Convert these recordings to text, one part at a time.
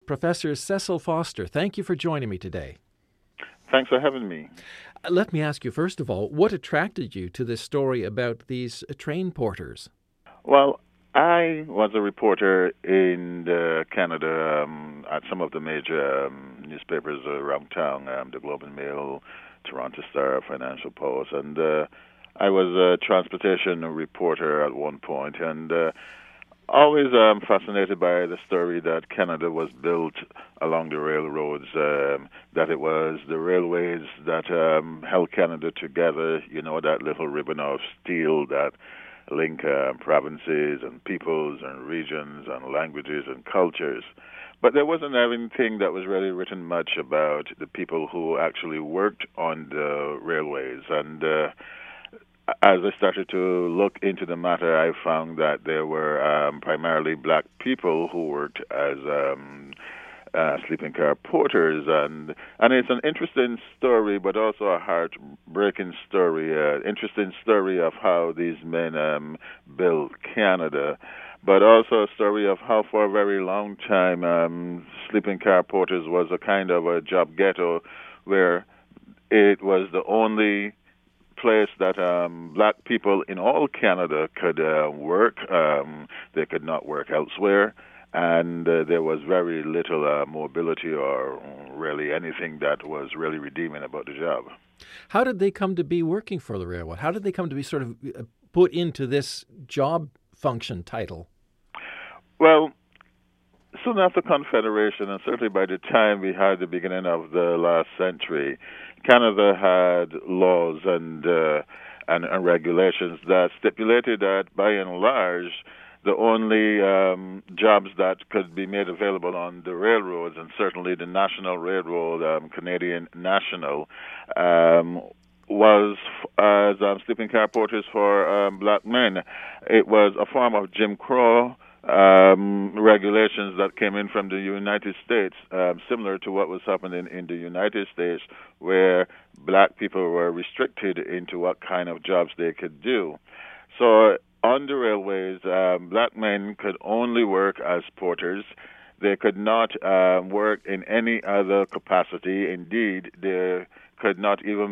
Professor Cecil Foster, thank you for joining me today. Thanks for having me. Let me ask you, first of all, what attracted you to this story about these train porters? Well, I was a reporter in Canada at some of the major newspapers around town, the Globe and Mail, Toronto Star, Financial Post, and I was a transportation reporter at one point, and always fascinated by the story that Canada was built along the railroads, that it was the railways that held Canada together, that little ribbon of steel that link provinces and peoples and regions and languages and cultures. But there wasn't anything that was really written much about the people who actually worked on the railways. And as I started to look into the matter, I found that there were primarily black people who worked as sleeping car porters, and it's an interesting story, but also a heartbreaking story. Interesting story of how these men built Canada, but also a story of how for a very long time sleeping car porters was a kind of a job ghetto, where it was the only place that black people in all Canada could work. They could not work elsewhere, and there was very little mobility or really anything that was really redeeming about the job. How did they come to be working for the railroad? How did they come to be sort of put into this job function title? Well, soon after Confederation, and certainly by the time we had the beginning of the last century, Canada had laws and regulations that stipulated that, by and large, the only jobs that could be made available on the railroads, and certainly the National Railroad, Canadian National, was as sleeping car porters for black men. It was a form of Jim Crow regulations that came in from the United States, similar to what was happening in the United States, where black people were restricted into what kind of jobs they could do. So on the railways, black men could only work as porters. They could not work in any other capacity. Indeed, they could not even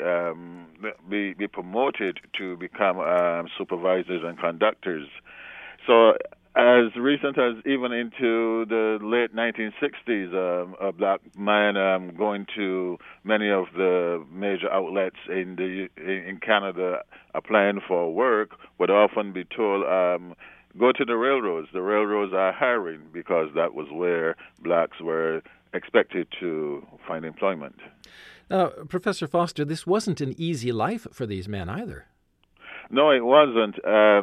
be promoted to become supervisors and conductors. So as recent as even into the late 1960s, a black man going to many of the major outlets in Canada applying for work would often be told, go to the railroads. The railroads are hiring, because that was where blacks were expected to find employment. Now, Professor Foster, this wasn't an easy life for these men either. No, it wasn't.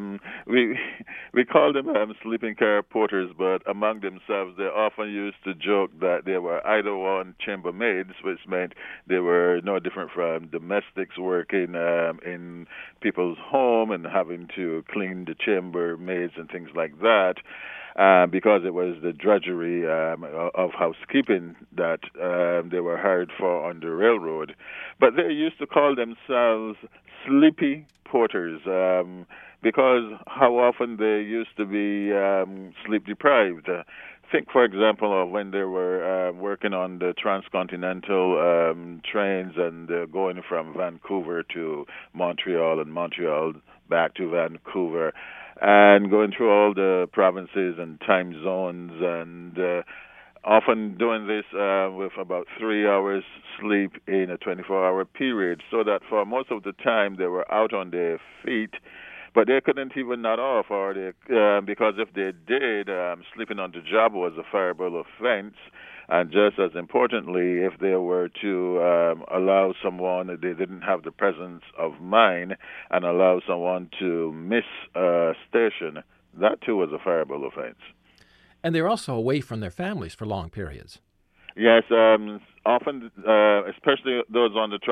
We called them sleeping car porters, but among themselves, they often used to joke that they were either one chambermaids, which meant they were no different from domestics working in people's home and having to clean the chambermaids and things like that. Because it was the drudgery of housekeeping that they were hired for on the railroad. But they used to call themselves sleepy porters, because how often they used to be sleep deprived. Think, for example, of when they were working on the transcontinental trains and going from Vancouver to Montreal and Montreal back to Vancouver, and going through all the provinces and time zones, and often doing this with about 3 hours sleep in a 24-hour period, so that for most of the time they were out on their feet, but they couldn't even nod off, or because if they did, sleeping on the job was a fireable offense. And just as importantly, if they were to allow someone, they didn't have the presence of mind, and allow someone to miss a station, that too was a fireable offense. And they're also away from their families for long periods. Yes, often, especially those on the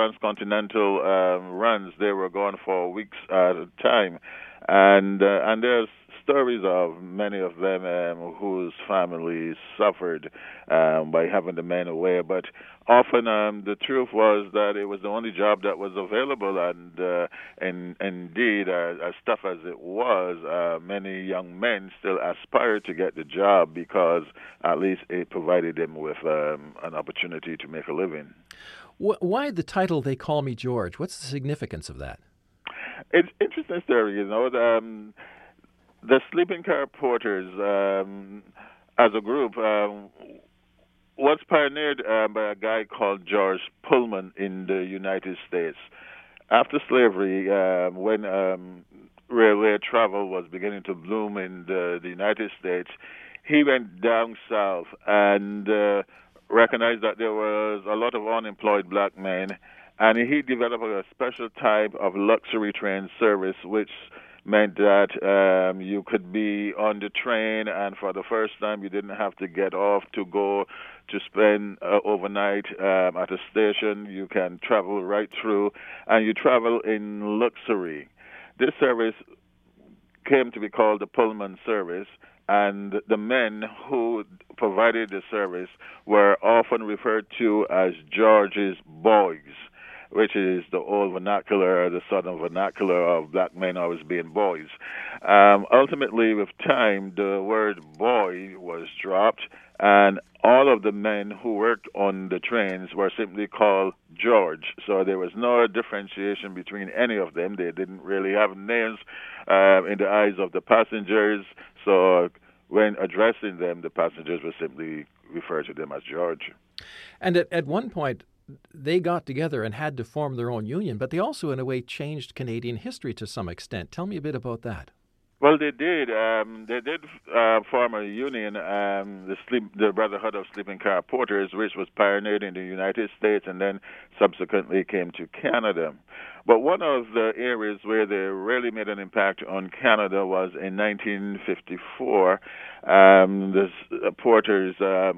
transcontinental runs, they were gone for weeks at a time. And there's stories of many of them whose families suffered by having the men away. But often the truth was that it was the only job that was available, and indeed, as tough as it was, many young men still aspired to get the job because at least it provided them with an opportunity to make a living. Why the title "They Call Me George"? What's the significance of that? It's interesting story, you know. The sleeping car porters, as a group, was pioneered by a guy called George Pullman in the United States. After slavery, when railway travel was beginning to bloom in the United States, he went down south and recognized that there was a lot of unemployed black men, and he developed a special type of luxury train service, which meant that you could be on the train, and for the first time you didn't have to get off to go to spend overnight at a station. You can travel right through, and you travel in luxury. This service came to be called the Pullman service, and the men who provided the service were often referred to as George's boys, which is the old vernacular, the southern vernacular of black men always being boys. Ultimately, with time, the word boy was dropped, and all of the men who worked on the trains were simply called George. So there was no differentiation between any of them. They didn't really have names in the eyes of the passengers. So when addressing them, the passengers would simply refer to them as George. And at one point, they got together and had to form their own union, but they also, in a way, changed Canadian history to some extent. Tell me a bit about that. Well, they did. They did form a union, the Brotherhood of Sleeping Car Porters, which was pioneered in the United States and then subsequently came to Canada. But one of the areas where they really made an impact on Canada was in 1954. The porters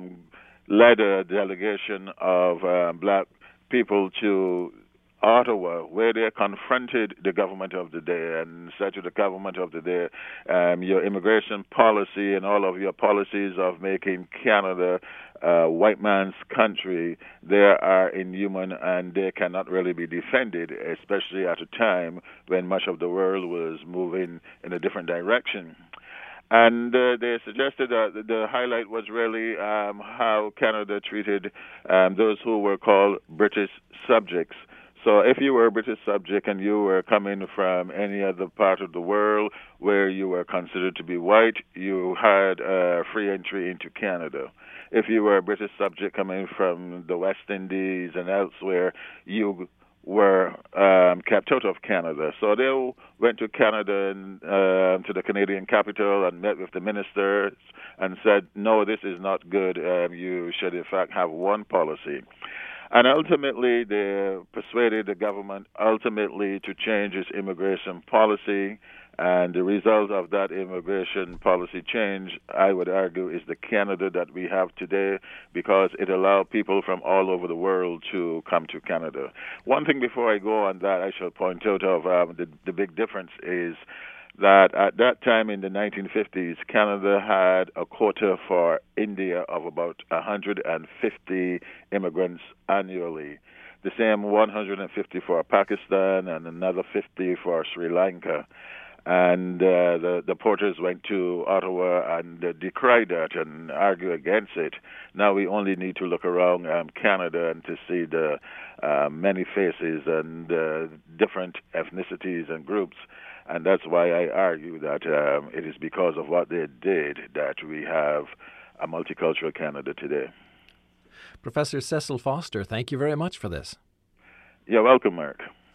led a delegation of black people to Ottawa, where they confronted the government of the day and said to the government of the day, your immigration policy and all of your policies of making Canada white man's country, they are inhuman and they cannot really be defended, especially at a time when much of the world was moving in a different direction. And they suggested that the highlight was really how Canada treated those who were called British subjects. So if you were a British subject and you were coming from any other part of the world where you were considered to be white, you had free entry into Canada. If you were a British subject coming from the West Indies and elsewhere, you were kept out of Canada. So they went to Canada and to the Canadian capital and met with the ministers and said, no, this is not good. You should, in fact, have one policy. And ultimately, they persuaded the government ultimately to change its immigration policy. And the result of that immigration policy change, I would argue, is the Canada that we have today, because it allowed people from all over the world to come to Canada. One thing before I go on that, I shall point out of the big difference is that at that time in the 1950s, Canada had a quota for India of about 150 immigrants annually. The same 150 for Pakistan and another 50 for Sri Lanka. And the porters went to Ottawa and decried that and argued against it. Now we only need to look around Canada and to see the many faces and different ethnicities and groups. And that's why I argue that it is because of what they did that we have a multicultural Canada today. Professor Cecil Foster, thank you very much for this. You're welcome, Mark.